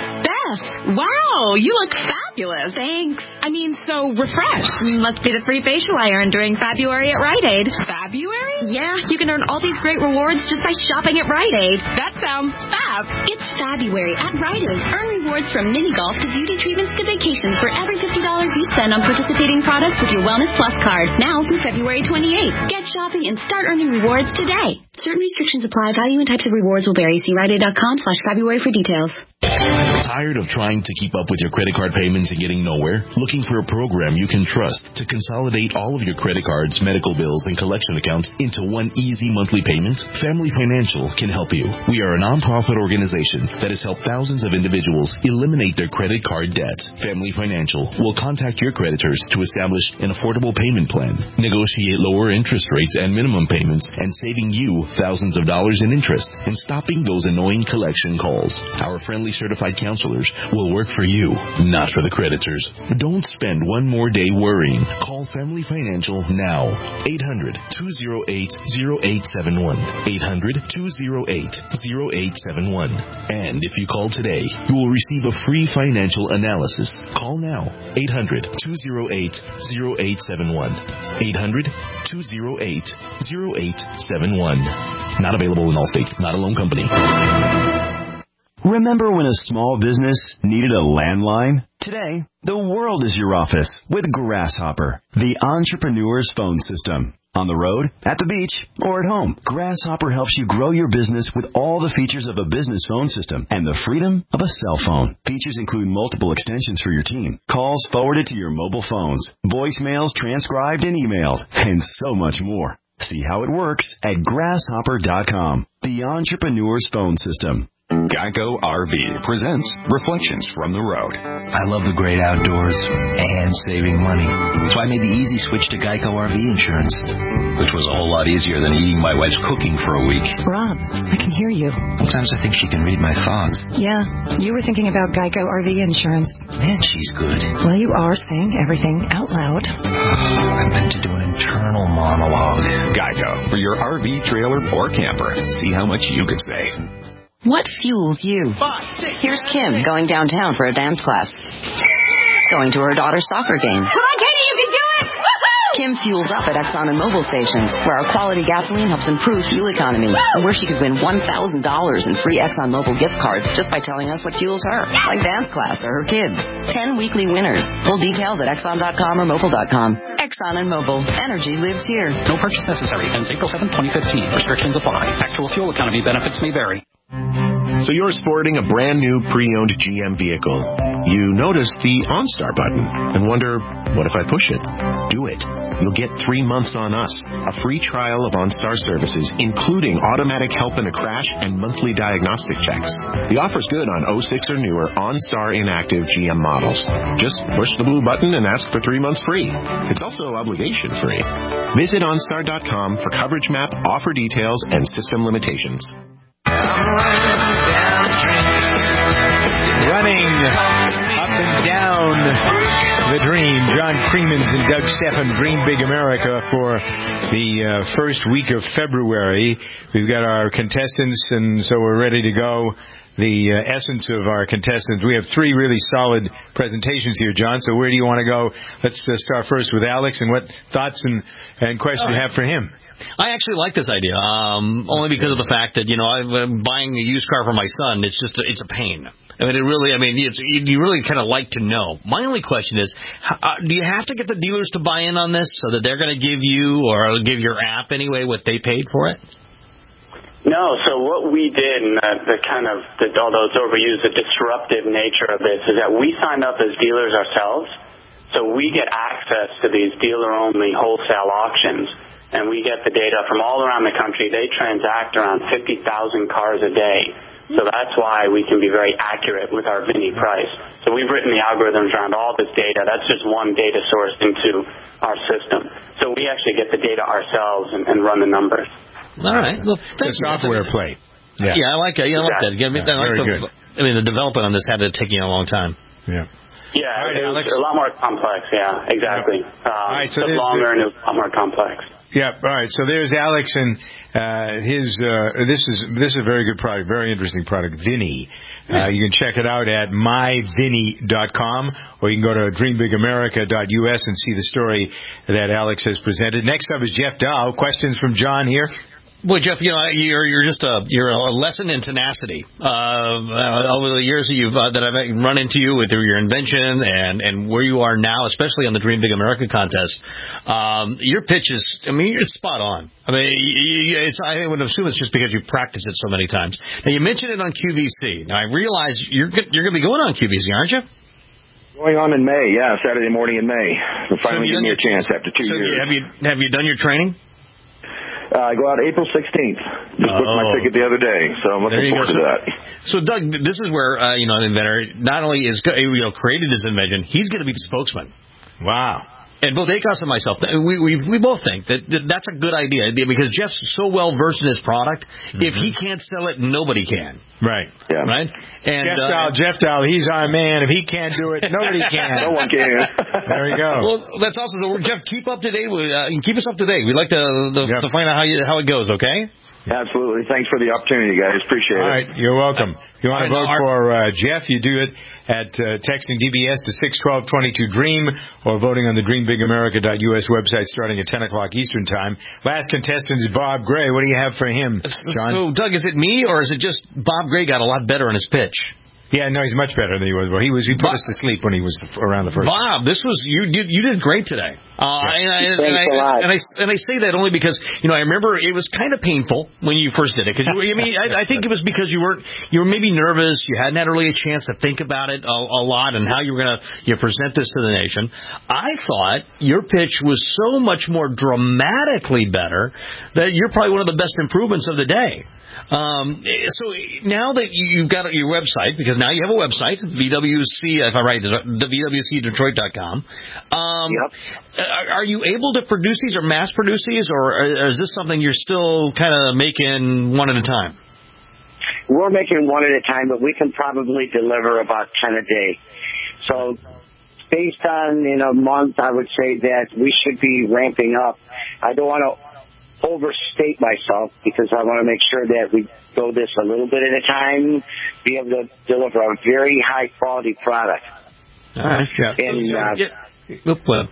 Beth, wow, you look fabulous. Thanks. I mean, so refreshed. Must be the free facial I earned during February at Rite Aid. February? Yeah, you can earn all these great rewards just by shopping at Rite Aid. That sounds fab. It's February at Rite Aid. Earn rewards from mini golf to beauty treatments to vacations for every fifty dollars you spend on participating products with your Wellness Plus card. Now through February twenty-eighth. Get shopping and start earning rewards today. Certain restrictions apply. Value and types of rewards will vary. See rite aid dot com slash February for details. Tired of trying to keep up with your credit card payments and getting nowhere? Looking for a program you can trust to consolidate all of your credit cards, medical bills, and collection accounts into one easy monthly payment? Family Financial can help you. We are a nonprofit organization that has helped thousands of individuals eliminate their credit card debt. Family Financial will contact your creditors to establish an affordable payment plan, negotiate lower interest rates and minimum payments, and saving you thousands of dollars in interest and stopping those annoying collection calls. Our friendly certified counselors will work for you, not for the creditors. Don't spend one more day worrying. Call Family Financial now. eight hundred, two oh eight, oh eight seven one. eight hundred, two oh eight, oh eight seven one. And if you call today, you will receive a free financial analysis. Call now. eight hundred, two oh eight, oh eight seven one. eight hundred, two oh eight, oh eight seven one. Not available in all states. Not a loan company. Remember when a small business needed a landline? Today, the world is your office with Grasshopper, the entrepreneur's phone system. On the road, at the beach, or at home, Grasshopper helps you grow your business with all the features of a business phone system and the freedom of a cell phone. Features include multiple extensions for your team, calls forwarded to your mobile phones, voicemails transcribed and emailed, and so much more. See how it works at grasshopper dot com, the entrepreneur's phone system. Geico R V presents Reflections from the Road. I love the great outdoors and saving money, so I made the easy switch to Geico R V insurance, which was a whole lot easier than eating my wife's cooking for a week. Rob, I can hear you. Sometimes I think she can read my thoughts. Yeah, you were thinking about Geico R V insurance. Man, she's good. Well, you are saying everything out loud. I meant to do an internal monologue. Geico, for your R V, trailer, or camper. See how much you could save. What fuels you? Here's Kim going downtown for a dance class. Going to her daughter's soccer game. Come on, Katie, you can do it! Woo-hoo! Kim fuels up at Exxon and Mobil stations, where our quality gasoline helps improve fuel economy, Woo! And where she could win one thousand dollars in free Exxon Mobil gift cards just by telling us what fuels her, yes! Like dance class or her kids. Ten weekly winners. Full details at exxon dot com or mobil dot com. Exxon and Mobil. Energy lives here. No purchase necessary. Ends April seventh, twenty fifteen. Restrictions apply. Actual fuel economy benefits may vary. So you're sporting a brand new pre-owned G M vehicle. You notice the OnStar button and wonder, what if I push it? Do it. You'll get three months on us, a free trial of OnStar services, including automatic help in a crash and monthly diagnostic checks. The offer's good on oh six or newer OnStar inactive G M models. Just push the blue button and ask for three months free. It's also obligation free. Visit OnStar dot com for coverage map, offer details, and system limitations. Running up and down the dream. John Creemans and Doug Stephan, Dream Big America, for the uh, first week of February. We've got our contestants, and so we're ready to go. The uh, essence of our contestants. We have three really solid presentations here, John. So where do you want to go? Let's uh, start first with Alex, and what thoughts and, and questions you have for him. I actually like this idea, um, only because of the fact that, you know, I'm buying a used car for my son. It's just, a, it's a pain. I mean, it really, I mean, it's, you really kind of like to know. My only question is, uh, do you have to get the dealers to buy in on this so that they're going to give you, or give your app anyway, what they paid for it? No, so what we did, and the, the kind of, the, although it's overused, the disruptive nature of this is that we signed up as dealers ourselves, so we get access to these dealer-only wholesale auctions, and we get the data from all around the country. They transact around fifty thousand cars a day, so that's why we can be very accurate with our Vinny price. So we've written the algorithms around all this data. That's just one data source into our system. So we actually get the data ourselves and, and run the numbers. All right. Well, the software play. Yeah. yeah, I like it. Yeah, I like that. I mean, yeah, I like very the, good. I mean, the development on this had to take you a long time. Yeah. Yeah, right, it was a lot more complex. Yeah, exactly. Yeah. Um, all right, so it took longer and it was a lot more complex. Yeah. All right. So there's Alex and uh, his. Uh, this is this is a very good product, very interesting product, Vinny. Uh, you can check it out at my vinny dot com, or you can go to dream big america dot u s and see the story that Alex has presented. Next up is Jeff Dow. Questions from John here. Well, Jeff, you know, you're you're just a you're a lesson in tenacity. Uh, over the years that you've uh, that I've run into you with your invention and and where you are now, especially on the Dream Big America contest, um, your pitch is, I mean, it's spot on. I mean, you, it's I would assume it's just because you practiced it so many times. Now, you mentioned it on Q V C. Now, I realize you're you're going to be going on Q V C, aren't you? Going on in May, yeah, Saturday morning in May. They'll finally so give me a chance after two so years. Have you have you done your training? Uh, I go out April sixteenth. Just oh. booked my ticket the other day, so I'm looking forward to that. So, Doug, this is where, uh, you know, an inventor not only is, you know, created this invention, he's going to be the spokesman. Wow. And both Akos and myself, we we we both think that, that that's a good idea because Jeff's so well versed in his product. Mm-hmm. If he can't sell it, nobody can. Right. Yeah. Right. And Jeff uh, Dahl, Jeff Dahl, he's our man. If he can't do it, nobody can. No one can. There we go. Well, that's awesome. So, Jeff, keep up to date with uh, keep us up to date. We'd like to the, yep. to find out how you how it goes. Okay. Absolutely. Thanks for the opportunity, guys. Appreciate All it. All right. You're welcome. If you want to vote for uh, Jeff, you do it at uh, texting D B S to six twelve twenty-two DREAM or voting on the dream big america dot u s website starting at ten o'clock Eastern Time. Last contestant is Bob Gray. What do you have for him, John? So, Doug, is it me or is it just Bob Gray got a lot better in his pitch? Yeah, no, he's much better than he was. Well, he was. He put Bob, us to sleep when he was around the first. Bob, this was you did. You did great today. Uh, yeah. and, I, and, Thanks I, a lot. and I and I say that only because you know I remember it was kind of painful when you first did it. Because I mean, I, I think it was because you weren't you were maybe nervous. You hadn't had really a chance to think about it a, a lot and how you were going to you know, present this to the nation. I thought your pitch was so much more dramatically better that you're probably one of the best improvements of the day. Um, so now that you've got your website, because now you have a website, V W C, if I'm right, the V W C Detroit dot com. Um, yep. are, are you able to produce these or mass produce these, or is this something you're still kind of making one at a time? We're making one at a time, but we can probably deliver about ten a day. So based on, in a month, I would say that we should be ramping up. I don't want to overstate myself because I want to make sure that we go this a little bit at a time, be able to deliver a very high quality product. All right. Yeah. And, uh, yeah. Oop, well.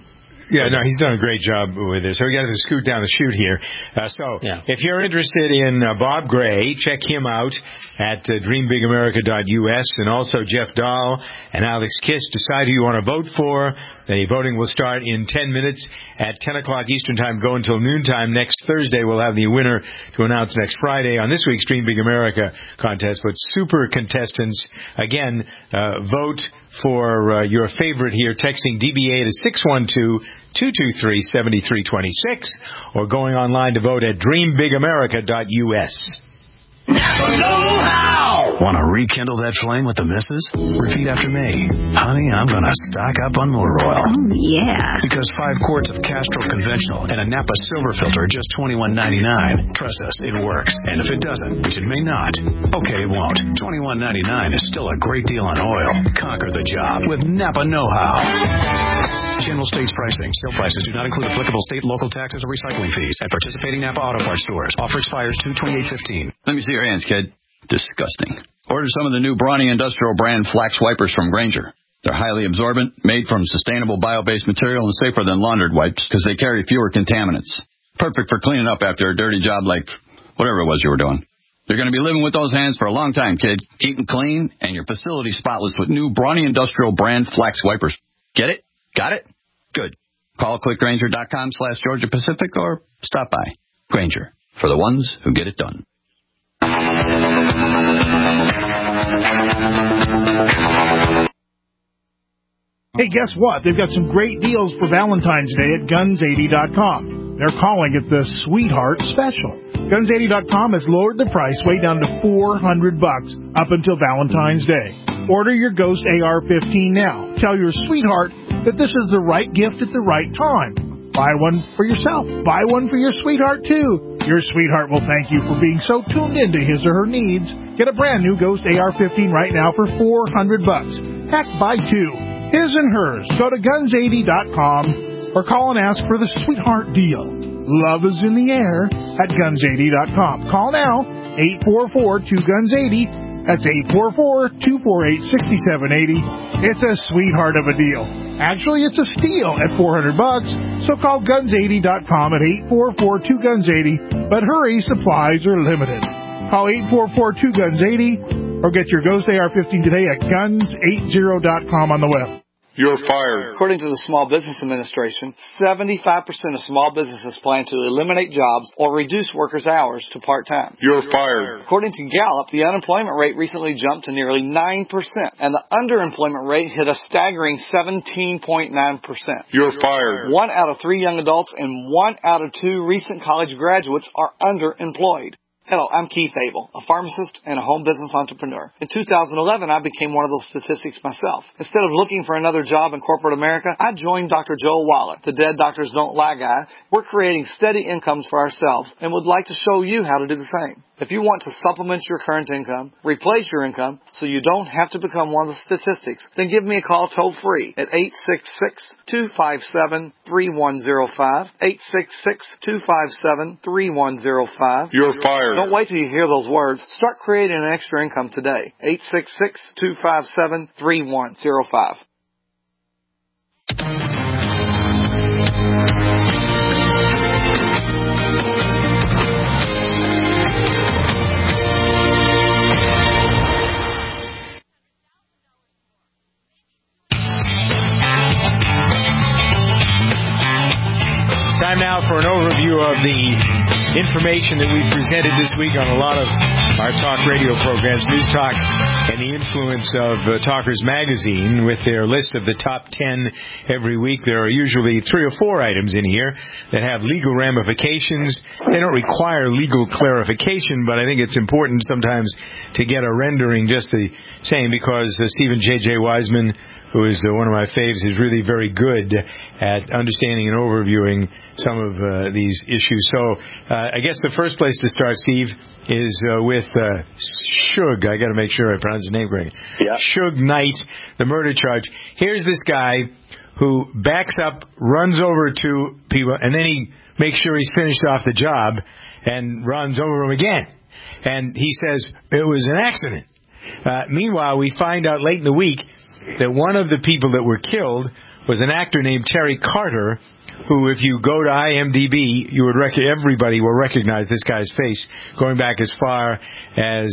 Yeah, no, he's done a great job with this. So we got to scoot down the chute here. Uh, so Yeah. if you're interested in uh, Bob Gray, check him out at uh, dream big america dot U S, and also Jeff Dahl and Alex Kiss. Decide who you want to vote for. The voting will start in ten minutes at ten o'clock Eastern Time, go until noontime. Next Thursday, we'll have the winner to announce next Friday on this week's Dream Big America contest. But super contestants, again, uh, vote for uh, your favorite here, texting D B A to six one two, two two three, seven three two six, or going online to vote at dream big america dot U S. Want to rekindle that flame with the missus? Repeat after me. Honey, I'm going to stock up on motor oil. Oh, yeah. Because five quarts of Castrol Conventional and a Napa Silver Filter are just twenty-one ninety-nine. Trust us, it works. And if it doesn't, which it may not, okay, it won't. twenty-one ninety-nine is still a great deal on oil. Conquer the job with Napa Know-How. General States pricing. Sale prices do not include applicable state, local taxes, or recycling fees at participating Napa Auto Parts stores. Offer expires two twenty-eight fifteen. Let me see your hands, kid. Disgusting. Order some of the new Brawny Industrial brand Flax Wipers from Grainger. They're highly absorbent, made from sustainable bio-based material, and safer than laundered wipes because they carry fewer contaminants. Perfect for cleaning up after a dirty job like whatever it was you were doing. You're going to be living with those hands for a long time, kid. Keep them clean and your facility spotless with new Brawny Industrial brand Flax Wipers. Get it? Got it? Good. Call clickgrainger.com slash Georgia Pacific or stop by. Grainger, for the ones who get it done. Hey, guess what? They've got some great deals for Valentine's Day at guns eighty dot com. They're calling it the Sweetheart Special. guns eighty dot com has lowered the price way down to four hundred bucks up until Valentine's Day. Order your Ghost A R fifteen now. Tell your sweetheart that this is the right gift at the right time. Buy one for yourself. Buy one for your sweetheart, too. Your sweetheart will thank you for being so tuned into his or her needs. Get a brand new Ghost A R fifteen right now for four hundred bucks. Heck, buy two. His and hers. Go to guns eighty dot com or call and ask for the sweetheart deal. Love is in the air at guns eighty dot com. Call now, eight four four, two guns eighty. That's eight four four, two four eight, six seven eight zero. It's a sweetheart of a deal. Actually, it's a steal at four hundred bucks. So call guns eighty dot com at eight four four, two guns eighty. But hurry, supplies are limited. Call eight four four, two guns eighty or get your Ghost A R fifteen today at guns eighty dot com on the web. You're fired. According to the Small Business Administration, seventy-five percent of small businesses plan to eliminate jobs or reduce workers' hours to part-time. You're fired. According to Gallup, the unemployment rate recently jumped to nearly nine percent, and the underemployment rate hit a staggering seventeen point nine percent. You're fired. One out of three young adults and one out of two recent college graduates are underemployed. Hello, I'm Keith Abel, a pharmacist and a home business entrepreneur. In two thousand eleven, I became one of those statistics myself. Instead of looking for another job in corporate America, I joined Doctor Joel Waller, the Dead Doctors Don't Lie guy. We're creating steady incomes for ourselves and would like to show you how to do the same. If you want to supplement your current income, replace your income, so you don't have to become one of the statistics, then give me a call toll-free at eight six six, two five seven, three one zero five, eight six six, two five seven, three one zero five. You're fired. Don't wait till you hear those words. Start creating an extra income today. eight six six, two five seven, three one zero five. Time now for an overview of the information that we presented this week on a lot of our talk radio programs, News Talk, and the influence of uh, Talkers Magazine with their list of the top ten every week. There are usually three or four items in here that have legal ramifications. They don't require legal clarification, but I think it's important sometimes to get a rendering just the same because uh, Stephen J J. Wiseman, who is uh, one of my faves, is really very good at understanding and overviewing some of uh, these issues. So uh, I guess the first place to start, Steve, is uh, with uh, Suge. I got to make sure I pronounce his name correctly. Yeah. Suge Knight, the murder charge. Here's this guy who backs up, runs over to people, and then he makes sure he's finished off the job and runs over them again. And he says it was an accident. Uh, meanwhile, we find out late in the week that one of the people that were killed was an actor named Terry Carter, who, if you go to I M D B, you would rec- everybody will recognize this guy's face, going back as far as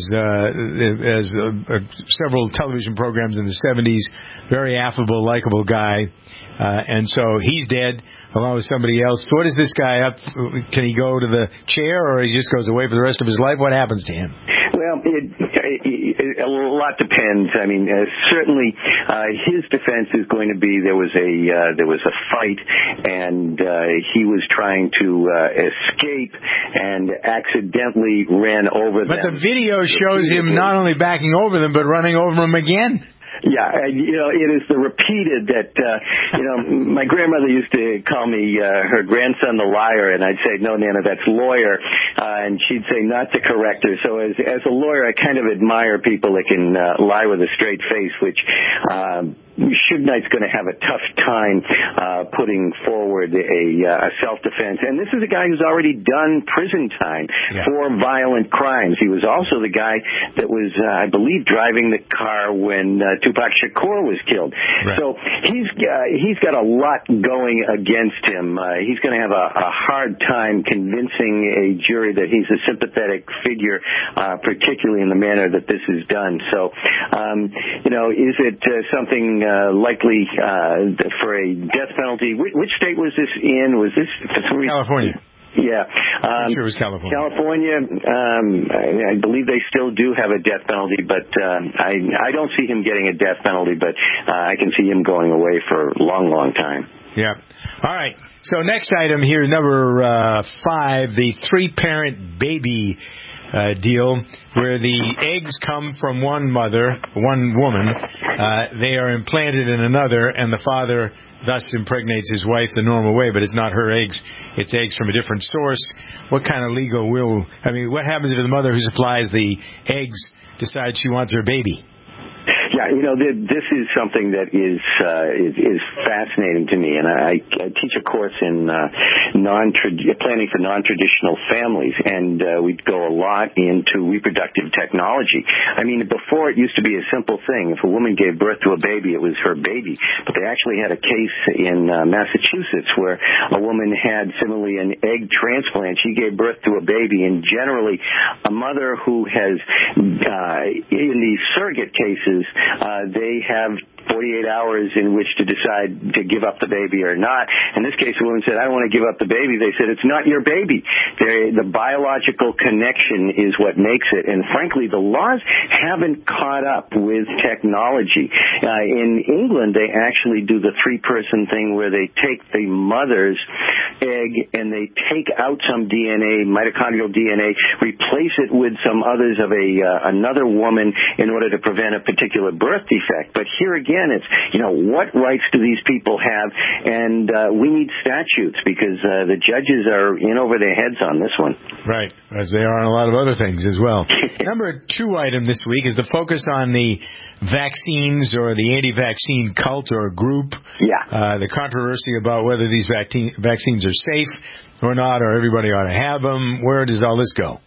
uh, as uh, uh, several television programs in the seventies. Very affable, likable guy, uh, and so he's dead, along with somebody else. What is this guy up? Can he go to the chair, or he just goes away for the rest of his life? What happens to him? Well, it, it, a lot depends. I mean, uh, certainly uh, his defense is going to be there was a uh, there was a fight, and uh, he was trying to uh, escape and accidentally ran over them. But the video shows him not only backing over them, but running over them again. Yeah, you know, it is the repeated that, uh, you know, my grandmother used to call me uh, her grandson the liar, and I'd say, no, Nana, that's lawyer, uh, and she'd say not to correct her. So as as a lawyer, I kind of admire people that can uh, lie with a straight face, which um, Suge Knight's going to have a tough time uh, putting forward a, uh, a self-defense. And this is a guy who's already done prison time yeah. for violent crimes. He was also the guy that was, uh, I believe, driving the car when uh, Tupac Shakur was killed. Right. So he's uh, he's got a lot going against him. Uh, he's going to have a, a hard time convincing a jury that he's a sympathetic figure, uh, particularly in the manner that this is done. So, um, you know, is it uh, something uh, likely uh, for a death penalty? Which, which state was this in? Was this California? Yeah. Um, I'm sure it was California. California, um, I, I believe they still do have a death penalty, but um, I, I don't see him getting a death penalty, but uh, I can see him going away for a long, long time. Yeah. All right. So next item here, number uh, five, the three-parent baby uh, deal, where the eggs come from one mother, one woman. Uh, they are implanted in another, and the father thus impregnates his wife the normal way, but it's not her eggs. It's eggs from a different source. What kind of legal will... I mean, what happens if the mother who supplies the eggs decides she wants her baby? Yeah, you know, this is something that is uh, is, is fascinating to me, and I, I teach a course in uh, non planning for non-traditional families, and uh, we go a lot into reproductive technology. I mean, before it used to be a simple thing. If a woman gave birth to a baby, it was her baby. But they actually had a case in uh, Massachusetts where a woman had similarly an egg transplant. She gave birth to a baby, and generally a mother who has, uh, in these surrogate cases, Uh, they have forty-eight hours in which to decide to give up the baby or not. In this case, the woman said, I don't want to give up the baby. They said, it's not your baby. They're, the biological connection is what makes it. And frankly, the laws haven't caught up with technology. Uh, in England, they actually do the three-person thing where they take the mother's egg and they take out some D N A, mitochondrial D N A, replace it with some others of a uh, another woman in order to prevent a particular birth defect. But here again, it's, you know, what rights do these people have? And uh, we need statutes because uh, the judges are in over their heads on this one. Right, as they are on a lot of other things as well. Number two item this week is the focus on the vaccines or the anti-vaccine cult or group. Yeah. Uh, the controversy about whether these vac- vaccines are safe or not, or everybody ought to have them. Where does all this go?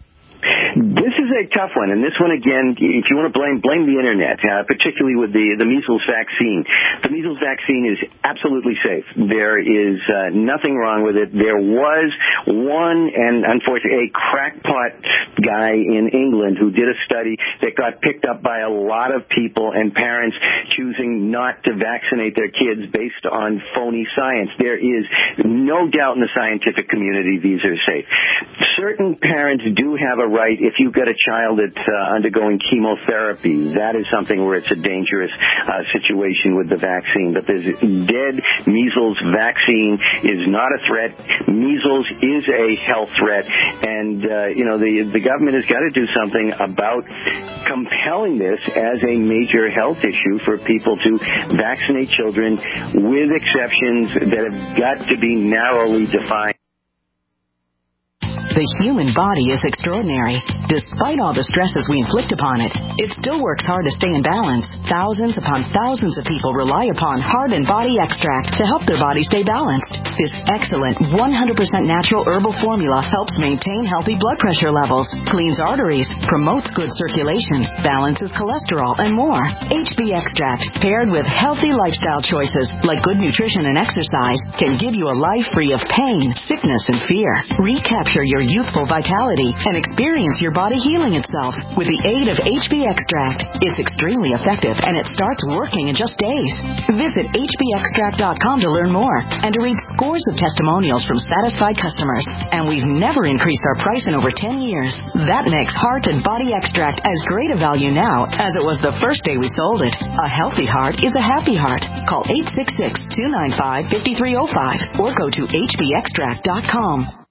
This is a tough one, and this one, again, if you want to blame, blame the Internet, uh, particularly with the, the measles vaccine. The measles vaccine is absolutely safe. There is uh, nothing wrong with it. There was one, and unfortunately, a crackpot guy in England who did a study that got picked up by a lot of people and parents choosing not to vaccinate their kids based on phony science. There is no doubt in the scientific community these are safe. Certain parents do have a right, if you've got a child that's uh, undergoing chemotherapy, that is something where it's a dangerous uh, situation with the vaccine. But this dead measles vaccine is not a threat. Measles is a health threat. And, uh, you know, the, the government has got to do something about compelling this as a major health issue for people to vaccinate children with exceptions that have got to be narrowly defined. The human body is extraordinary. Despite all the stresses we inflict upon it, it still works hard to stay in balance. Thousands upon thousands of people rely upon Heart and Body Extract to help their body stay balanced. This excellent one hundred percent natural herbal formula helps maintain healthy blood pressure levels, cleans arteries, promotes good circulation, balances cholesterol, and more. H B Extract, paired with healthy lifestyle choices like good nutrition and exercise, can give you a life free of pain, sickness, and fear. Recapture your youthful vitality and experience your body healing itself with the aid of H B Extract. It's extremely effective and it starts working in just days. Visit H B extract dot com to learn more and to read scores of testimonials from satisfied customers. And we've never increased our price in over ten years. That makes Heart and Body Extract as great a value now as it was the first day we sold it. A healthy heart is a happy heart. Call eight six six, two nine five, five three zero five or go to H B extract dot com.